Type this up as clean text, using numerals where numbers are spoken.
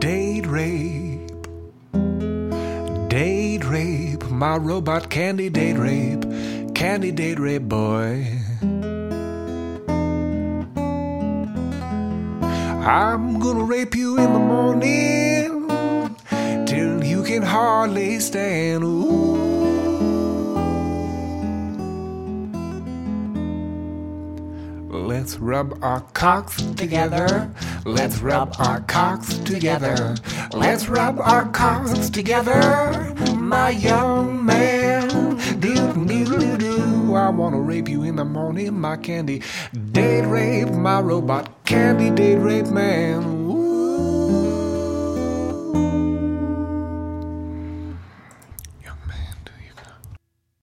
Date rape, date rape, my robot candy date rape boy. I'm gonna rape you in the morning till you can hardly stand. Ooh. Let's rub our cocks together. Let's rub our cocks together. Let's rub our cocks together, my young man. Do. I wanna rape you in the morning, my candy date rape, my robot candy date rape man.